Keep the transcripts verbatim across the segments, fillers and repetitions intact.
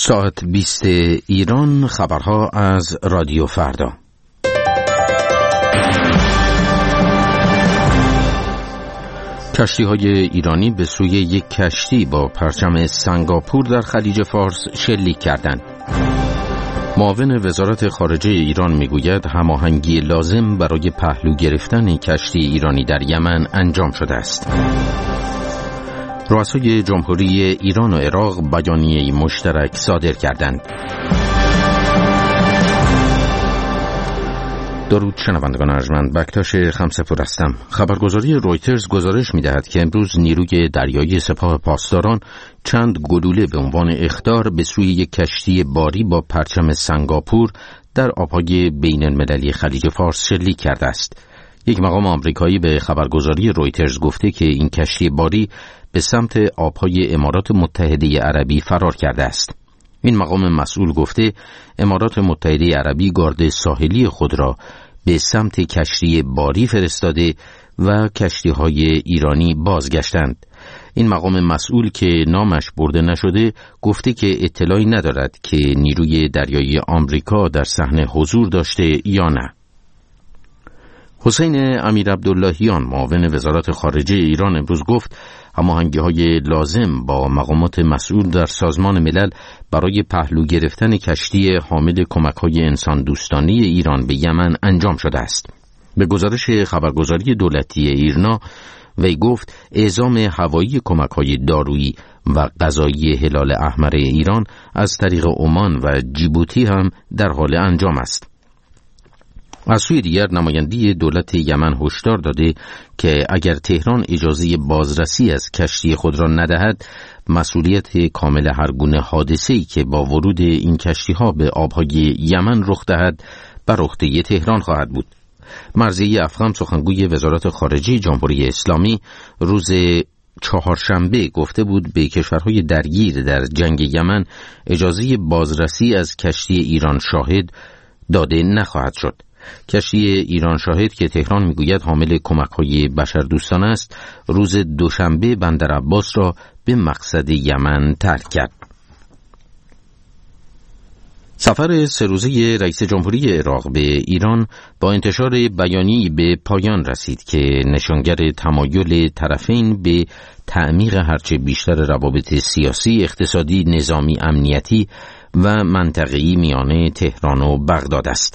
ساعت بیست ایران، خبرها از رادیو فردا. کشتی‌های ایرانی به سوی یک کشتی با پرچم سنگاپور در خلیج فارس شلیک کردند. معاون وزارت خارجه ایران میگوید هماهنگی لازم برای پهلو گرفتن کشتی ایرانی در یمن انجام شده است. رؤسای جمهوری ایران و عراق بیانیه‌ای مشترک صادر کردند. درود شنوندگان ارجمند، بکتاش خمسه‌پور هستم. خبرگزاری رویترز گزارش می‌دهد که امروز نیروی دریایی سپاه پاسداران چند گلوله به عنوان اخطار به سوی یک کشتی باری با پرچم سنگاپور در آب‌های بین‌المللی خلیج فارس شلیک کرده است. یک مقام آمریکایی به خبرگزاری رویترز گفته که این کشتی باری به سمت آب‌های امارات متحده عربی فرار کرده است. این مقام مسئول گفته امارات متحده عربی گارد ساحلی خود را به سمت کشتی باری فرستاده و کشتی‌های ایرانی بازگشتند. این مقام مسئول که نامش برده نشده گفته که اطلاعی ندارد که نیروی دریایی آمریکا در صحنه حضور داشته یا نه. حسین امیرعبداللهیان معاون وزارت خارجه ایران امروز گفت هماهنگی‌های لازم با مقامات مسئول در سازمان ملل برای پهلو گرفتن کشتی حامل کمک‌های انسان دوستانه ایران به یمن انجام شده است. به گزارش خبرگزاری دولتی ایرنا وی گفت اعزام هوایی کمک‌های دارویی و غذایی هلال احمر ایران از طریق عمان و جیبوتی هم در حال انجام است. از سوی دیگر نماینده دولت یمن هشدار داده که اگر تهران اجازه بازرسی از کشتی خود را ندهد، مسئولیت کامل هر گونه حادثه‌ای که با ورود این کشتی‌ها به آب‌های یمن رخ دهد بر عهده تهران خواهد بود. مرضیه افخم سخنگوی وزارت خارجه جمهوری اسلامی روز چهارشنبه گفته بود به کشورهای درگیر در جنگ یمن اجازه بازرسی از کشتی ایران شاهد داده نخواهد شد. کشتی ایران شاهد که تهران میگوید حامل کمک‌های بشردوستانه است، روز دوشنبه بندر عباس را به مقصد یمن ترک کرد. سفر سه روزه رئیس جمهوری عراق به ایران با انتشار بیانیه‌ای به پایان رسید که نشانگر تمایل طرفین به تعمیق هرچه بیشتر روابط سیاسی، اقتصادی، نظامی، امنیتی و منطقه‌ای میان تهران و بغداد است.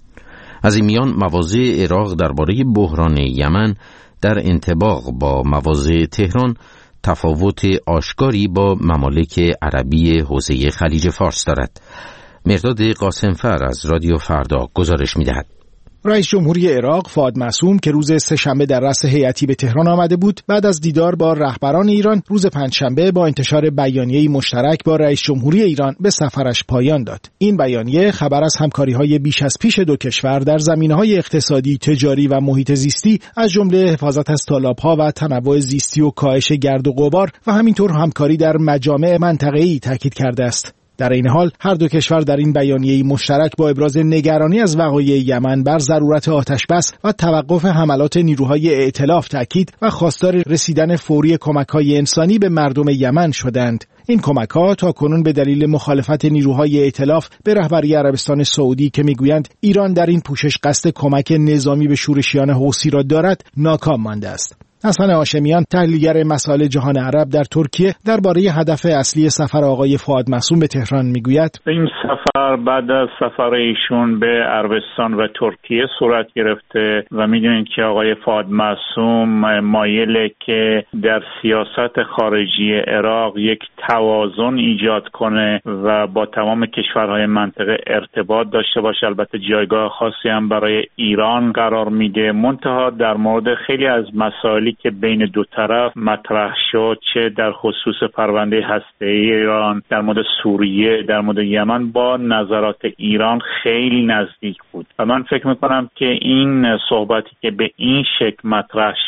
از این میان مواضع عراق درباره بحران یمن در انطباق با مواضع تهران تفاوت آشکاری با ممالک عربی حوزه خلیج فارس دارد. مرداد قاسمفر از رادیو فردا گزارش می‌دهد. رئیس جمهوری عراق فؤاد معصوم که روز سه‌شنبه در رأس هیئتی به تهران آمده بود، بعد از دیدار با رهبران ایران روز پنجشنبه با انتشار بیانیه‌ای مشترک با رئیس جمهوری ایران به سفرش پایان داد. این بیانیه خبر از همکاری‌های بیش از پیش دو کشور در زمینه‌های اقتصادی، تجاری و محیط زیستی از جمله حفاظت از تالاب‌ها و تنوع زیستی و کاهش گرد و غبار و همینطور همکاری در مجامع منطقه‌ای تاکید کرده است. در این حال هر دو کشور در این بیانیه مشترک با ابراز نگرانی از وقایع یمن بر ضرورت آتشبس و توقف حملات نیروهای ائتلاف تاکید و خواستار رسیدن فوری کمک‌های انسانی به مردم یمن شدند. این کمک‌ها تاکنون به دلیل مخالفت نیروهای ائتلاف به رهبری عربستان سعودی که میگویند ایران در این پوشش قصد کمک نظامی به شورشیان حوثی را دارد، ناکام مانده است. حسن هاشمیان تحلیلگر مسائل جهان عرب در ترکیه درباره هدف اصلی سفر آقای فؤاد معصوم به تهران میگوید این سفر بعد از سفر ایشون به عربستان و ترکیه صورت گرفته و میدونید که آقای فؤاد معصوم مایله که در سیاست خارجی عراق یک توازن ایجاد کنه و با تمام کشورهای منطقه ارتباط داشته باشه. البته جایگاه خاصی هم برای ایران قرار میده، منتها در مورد خیلی از مسائل که بین دو طرف مطرح شد، چه در خصوص پرونده هسته‌ای ایران، در مورد سوریه، در مورد یمن، با نظرات ایران خیلی نزدیک بود و من فکر میکنم که این صحبتی که به این شکل مطرح شد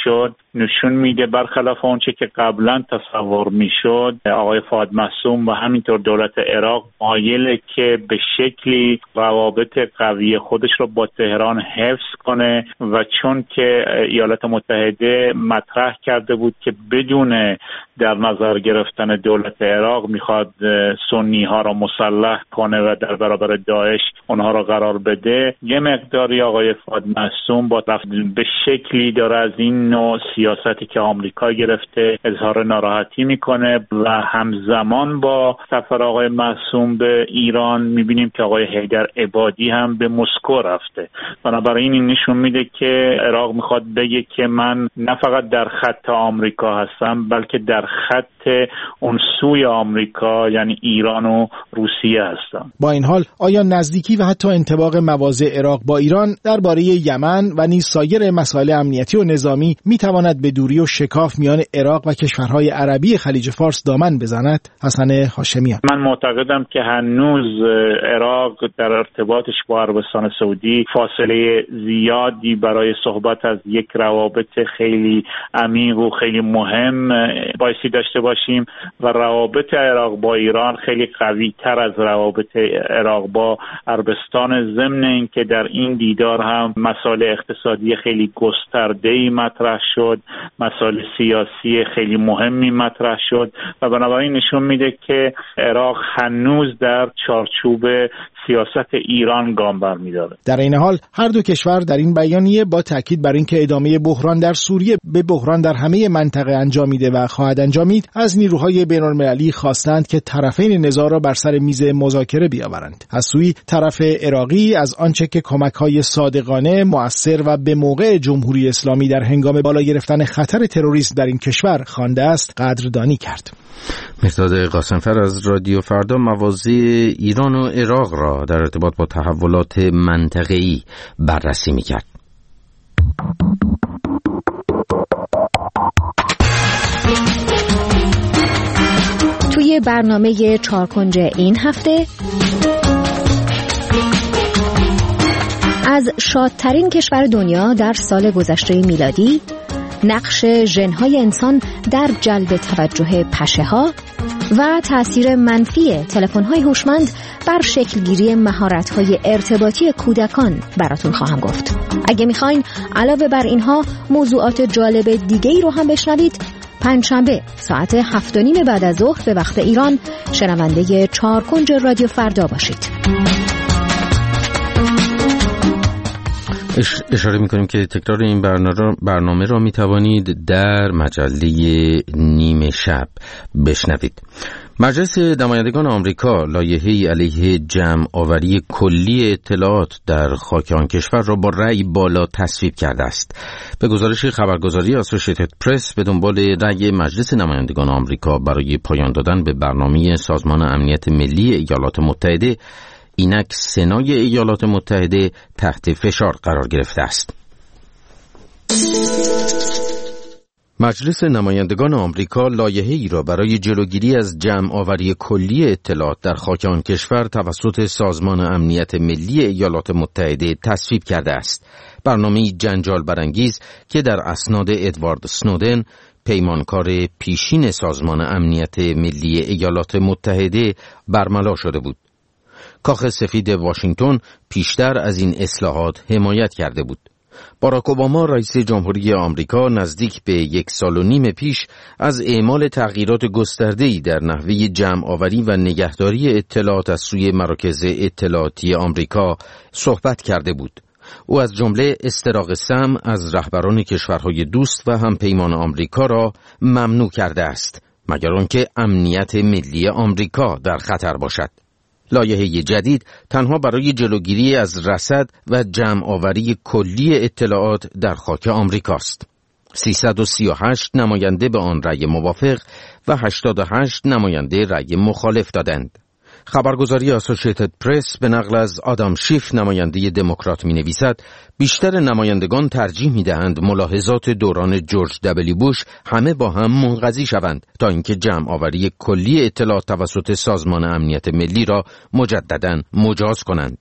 نشون میده برخلاف آنچه که قبلا تصور میشد آقای فؤاد معصوم و همینطور دولت عراق مایله که به شکلی روابط قوی خودش رو با تهران حفظ کنه و چون که ایالات متحده مطرح کرده بود که بدون در نظر گرفتن دولت عراق میخواد سنی ها را مسلح کنه و در برابر داعش اونها را قرار بده، یه مقداری آقای فؤاد معصوم با به شکلی داره از این نوع سیاستی که آمریکا گرفته اظهار ناراحتی میکنه و همزمان با سفر آقای معصوم به ایران میبینیم که آقای حیدر عبادی هم به مسکو رفته. بنابراین این نشون میده که عراق میخواد بگه که من نه فقط در خط آمریکا هستم بلکه در خط اون سوی آمریکا یعنی ایران و روسیه هستم. با این حال آیا نزدیکی و حتی انطباق مواضع عراق با ایران درباره یمن و نیز سایر مسائل امنیتی و نظامی میتواند به دوری و شکاف میان عراق و کشورهای عربی خلیج فارس دامن بزند؟ حسن هاشمیان: من معتقدم که هنوز عراق در ارتباطش با عربستان سعودی فاصله زیادی برای صحبت از یک روابط خیلی عمیق و خیلی مهم بایستی داشته باشیم و روابط عراق با ایران خیلی قوی تر از روابط عراق با عربستان، ضمن اینکه در این دیدار هم مسائل اقتصادی خیلی گسترده‌ای مطرح شد، مسائل سیاسی خیلی مهمی مطرح شد و بنابراین نشون میده که عراق هنوز در چارچوب سیاست ایران گام برمی‌داره. در این حال هر دو کشور در این بیانیه با تاکید بر اینکه ادامه بحران در سوریه به بحران در همه منطقه انجامیده و خواهد انجامید، از نیروهای بین‌المللی خواستند که طرفین نزاع را بر سر میز مذاکره بیاورند. از سوی طرف عراقی از آنچه که کمک‌های صادقانه، مؤثر و به موقع جمهوری اسلامی در هنگام بالا گرفتن خطر تروریسم در این کشور خوانده است قدردانی کرد. مهرداد قاسمفر از رادیو فردا مواضع ایران و عراق را در ارتباط با تحولات منطقه‌ای بررسی می‌کرد. توی برنامه چارکنج این هفته از شادترین کشور دنیا در سال گذشته میلادی، نقش ژن‌های انسان در جلب توجه پشه‌ها و تأثیر منفی تلفن‌های هوشمند بر شکلگیری مهارت‌های ارتباطی کودکان براتون خواهم گفت. اگه می‌خواین علاوه بر اینها موضوعات جالب دیگه‌ای رو هم بشنوید، پنجشنبه ساعت هفت و نیم بعد از ظهر به وقت ایران شنونده چارکنج رادیو فردا باشید. اشاره می‌کنیم که تکرار این برنامه را می‌توانید در مجله نیمه شب بشنوید. مجلس نمایندگان آمریکا لایحه‌ای علیه جمع آوری کلی اطلاعات در خاک آن کشور را با رأی بالا تصویب کرده است. به گزارش خبرگزاری اسوسییتد پرس، به دنبال رأی مجلس نمایندگان آمریکا برای پایان دادن به برنامه سازمان امنیت ملی ایالات متحده، اینک سنای ایالات متحده تحت فشار قرار گرفته است. مجلس نمایندگان آمریکا لایحه‌ای را برای جلوگیری از جمع آوری کلی اطلاعات در خاک آن کشور توسط سازمان امنیت ملی ایالات متحده تصویب کرده است. برنامه‌ای جنجال برانگیز که در اسناد ادوارد سنودن، پیمانکار پیشین سازمان امنیت ملی ایالات متحده، برملا شده بود. کاخ سفید واشنگتن پیشتر از این اصلاحات حمایت کرده بود. باراک اوباما رئیس جمهوری آمریکا نزدیک به یک سال و نیم پیش از اعمال تغییرات گسترده‌ای در نحوه جمع آوری و نگهداری اطلاعات از سوی مراکز اطلاعاتی آمریکا صحبت کرده بود. او از جمله استراق سمع از رهبران کشورهای دوست و همپیمان آمریکا را ممنوع کرده است، مگر آنکه امنیت ملی آمریکا در خطر باشد. لایحه جدید تنها برای جلوگیری از رصد و جمع آوری کلی اطلاعات در خاک آمریکاست. سیصد و سی و هشت نماینده به آن رأی موافق و هشتاد و هشت نماینده رأی مخالف دادند. خبرگزاری اسوسییتد پرس به نقل از آدام شیف نماینده دموکرات می نویسد بیشتر نمایندگان ترجیح می دهند ملاحظات دوران جورج دبلیو بوش همه با هم منقضی شوند تا اینکه جمع آوری کلی اطلاعات توسط سازمان امنیت ملی را مجدداً مجاز کنند.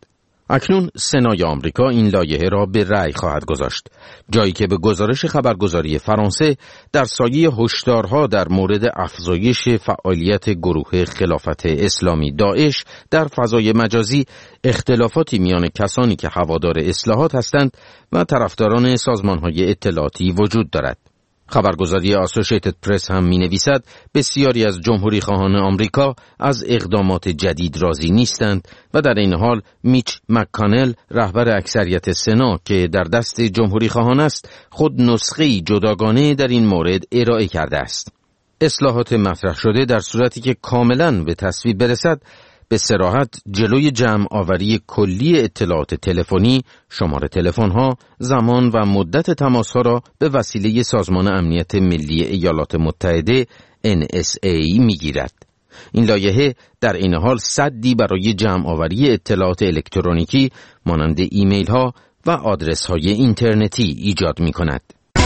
اکنون سنای آمریکا این لایحه را به رأی خواهد گذاشت، جایی که به گزارش خبرگزاری فرانسه در سایه هشدارها در مورد افزایش فعالیت گروه خلافت اسلامی داعش در فضای مجازی اختلافاتی میان کسانی که هوادار اصلاحات هستند و طرفداران سازمان‌های اطلاعاتی وجود دارد. خبرگزاری آسوشیتد پرس هم می نویسد بسیاری از جمهوری خواهان آمریکا از اقدامات جدید راضی نیستند و در این حال میچ مک‌کانل رهبر اکثریت سنا که در دست جمهوری خواهان است خود نسخه‌ای جداگانه در این مورد ارائه کرده است. اصلاحات مطرح شده در صورتی که کاملاً به تصویب برسد به صراحت جلوی جمع آوری کلی اطلاعات تلفنی، شماره تلفن‌ها، زمان و مدت تماس‌ها را به وسیله سازمان امنیت ملی ایالات متحده ان اس ای می‌گیرد. این لایحه در این حال سدی برای جمع آوری اطلاعات الکترونیکی مانند ایمیل‌ها و آدرس‌های اینترنتی ایجاد می‌کند.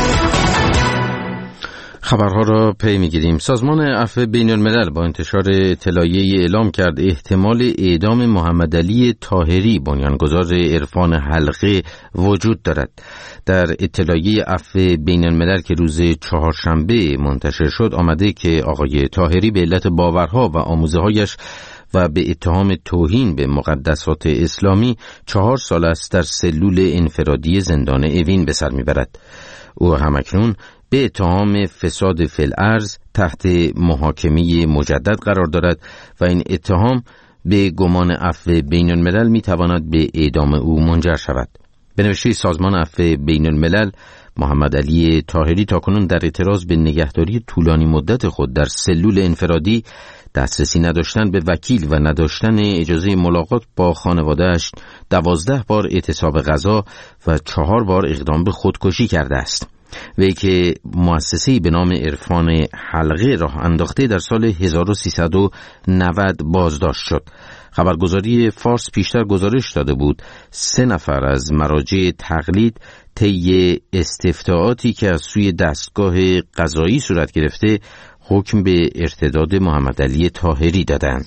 خبرها را پی می‌گیریم. سازمان عفو بین‌الملل با انتشار اطلاعیه‌ای اعلام کرد احتمال اعدام محمد علی طاهری بنیانگذار عرفان حلقه وجود دارد. در اطلاعیه عفو بین‌الملل که روز چهارشنبه منتشر شد آمده که آقای طاهری به علت باورها و آموزه‌هایش و به اتهام توهین به مقدسات اسلامی چهار سال است در سلول انفرادی زندان اوین به سر میبرد. او همکنون به اتهام فساد فی الارض تحت محاکمه مجدد قرار دارد و این اتهام به گمان عفو بین الملل می تواند به اعدام او منجر شود. به نوشته سازمان عفو بین الملل، محمد علی طاهری تاکنون در اعتراض به نگهداری طولانی مدت خود در سلول انفرادی، دسترسی نداشتن به وکیل و نداشتن اجازه ملاقات با خانواده‌اش دوازده بار اعتصاب غذا و چهار بار اقدام به خودکشی کرده است. وی که مؤسسه‌ای به نام عرفان حلقه راه انداخته در سال هزار و سیصد و نود بازداشت شد. خبرگزاری فارس پیشتر گزارش داده بود سه نفر از مراجع تقلید طی استفتاءاتی که از سوی دستگاه قضایی صورت گرفته حکم به ارتداد محمد علی طاهری دادند.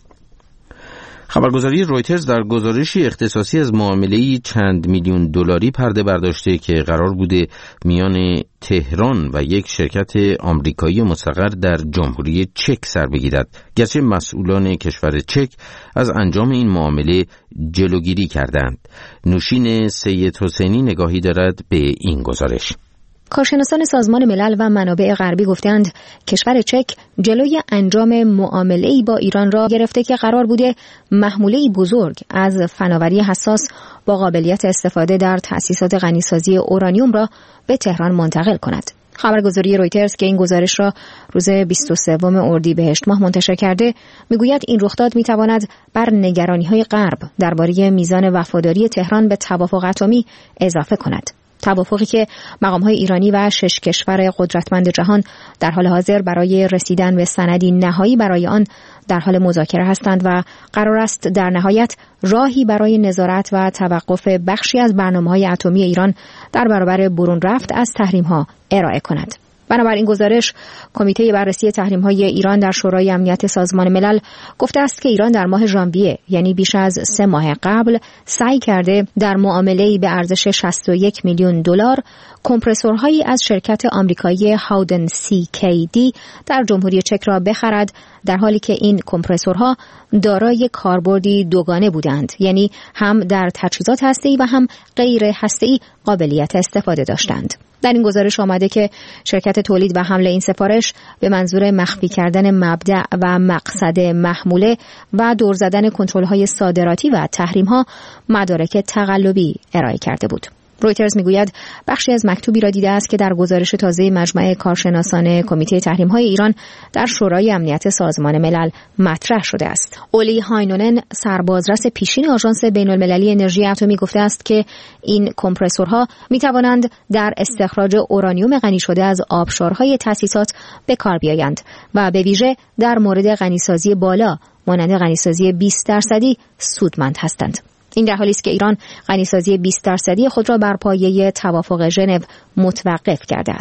خبرگزاری رویترز در گزارشی اختصاصی از معامله‌ای چند میلیون دلاری پرده برداشته که قرار بوده میان تهران و یک شرکت آمریکایی مستقر در جمهوری چک سر بگیرد، گرچه مسئولان کشور چک از انجام این معامله جلوگیری کردند. نوشین سید حسینی نگاهی دارد به این گزارش. کارشناسان سازمان ملل و منابع غربی گفتند کشور چک جلوی انجام معامله‌ای با ایران را گرفته که قرار بوده محموله‌ای بزرگ از فناوری حساس با قابلیت استفاده در تأسیسات غنیسازی اورانیوم را به تهران منتقل کند. خبرگزاری رویترز که این گزارش را روز بیست و سوم اردیبهشت ماه منتشر کرده میگوید این رخداد میتواند بر نگرانی‌های غرب درباره میزان وفاداری تهران به توافق اتمی اضافه کند. توافقی که مقام‌های ایرانی و شش کشور قدرتمند جهان در حال حاضر برای رسیدن به سندی نهایی برای آن در حال مذاکره هستند و قرار است در نهایت راهی برای نظارت و توقف بخشی از برنامه‌های اتمی ایران در برابر برون رفت از تحریم‌ها ارائه کند. بنابراین گزارش کمیته بررسی تحریم‌های ایران در شورای امنیت سازمان ملل گفته است که ایران در ماه ژانویه یعنی بیش از سه ماه قبل سعی کرده در معامله‌ای به ارزش شصت و یک میلیون دلار کمپرسورهایی از شرکت آمریکایی هاودن سی کی دی در جمهوری چک را بخرد، در حالی که این کمپرسورها دارای کاربردی دوگانه بودند، یعنی هم در تجهیزات هسته‌ای و هم غیر هسته‌ای قابلیت استفاده داشتند. در این گزارش آمده که شرکت تولید و حمل این سفارش به منظور مخفی کردن مبدأ و مقصد محموله و دور زدن کنترل‌های صادراتی و تحریم‌ها مدارک تقلبی ارائه کرده بود. رویترز میگوید بخشی از مکتوبی را دیده است که در گزارش تازه مجمع کارشناسان کمیته تحریم‌های ایران در شورای امنیت سازمان ملل مطرح شده است. اولی هاینونن، سربازرس پیشین آژانس بین‌المللی انرژی اتمی، گفته است که این کمپرسورها می‌توانند در استخراج اورانیوم غنی شده از آبشارهای تأسیسات به کار بیایند و به ویژه در مورد غنیسازی بالا مانند غنیسازی بیست درصدی سودمند هستند. این در حالی است که ایران غنیسازی بیست درصدی خود را بر پایه توافق ژنو متوقف کرده است.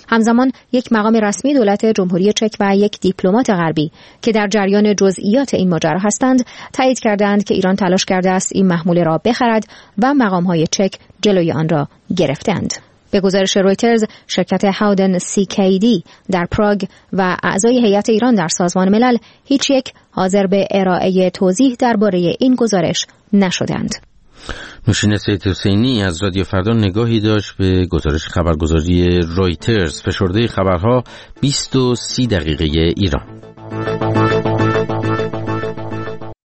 همزمان یک مقام رسمی دولت جمهوری چک و یک دیپلمات غربی که در جریان جزئیات این ماجرا هستند تایید کردند که ایران تلاش کرده است این محموله را بخرد و مقام‌های چک جلوی آن را گرفتند. به گزارش رویترز، شرکت هاودن سی کی دی در پراگ و اعضای هیئت ایران در سازمان ملل هیچ یک حاضر به ارائه توضیح درباره این گزارش نشدند. نوشین سید حسینی از رادیو فردا نگاهی داشت به گزارش خبرگزاری رویترز. فشرده خبرها بیست و سی دقیقه ایران.